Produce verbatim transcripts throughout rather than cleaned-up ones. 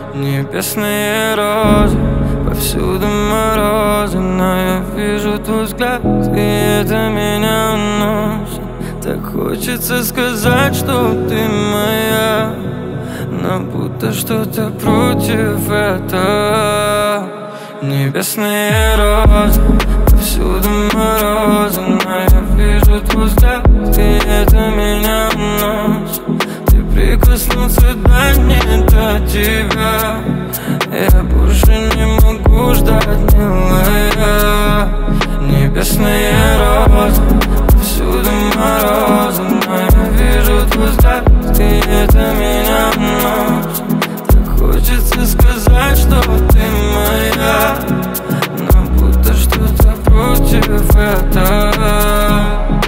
Небесные розы, повсюду морозы, но я вижу твой взгляд, и это меня уносит. Так хочется сказать, что ты моя, но будто что-то против этого. Небесные розы, повсюду морозы, но я вижу твой взгляд, и это меня уносит. Ты прикоснулся, дай мне до тебя, я больше не могу ждать, милая. Небесные розы, повсюду морозы, но я вижу твой взгляд, и это меня уносит. Так хочется сказать, что ты моя, но будто что-то против этого.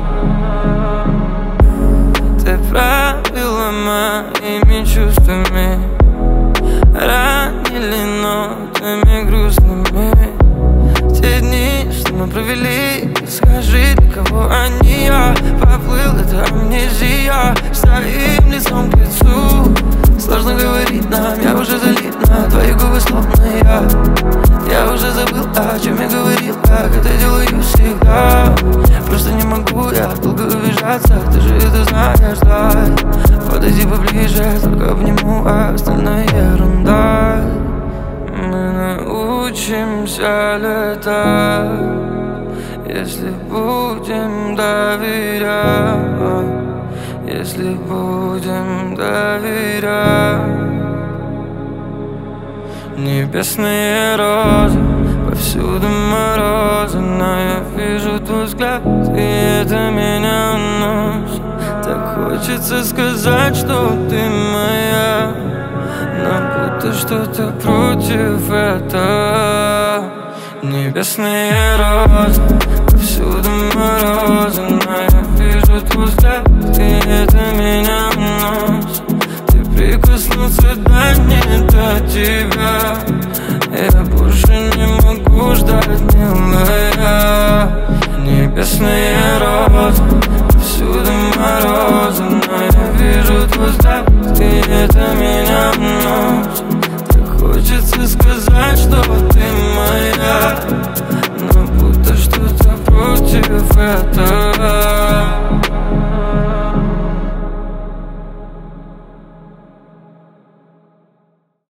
Ты правила моими чувствами, ранили нотами грустными. Те дни, что мы провели, скажи, для кого они? Я поплыл, это амнезия, стоим лицом к лицу. Сложно говорить нам, я уже залит на твои губы, словно я. Я уже забыл, о чем я говорил, как это делаю всегда. Просто не могу я долго убежаться, ты же это знаешь, да. Подойди поближе, только обниму, а остальное ерунда. Мы научимся летать, если будем доверять, если будем доверять. Небесные розы, повсюду морозы, но я вижу твой взгляд, и это меня уносит. Так хочется сказать, что ты моя, но будто что-то против этого. Небесные розы, повсюду морозы, но я вижу твой взгляд, и это меня уносит. Ты прикоснулся, дай мне до тебя, я больше не могу ждать, милая. Небесные розы, повсюду морозы, но я вижу твой взгляд, и это меня уносит.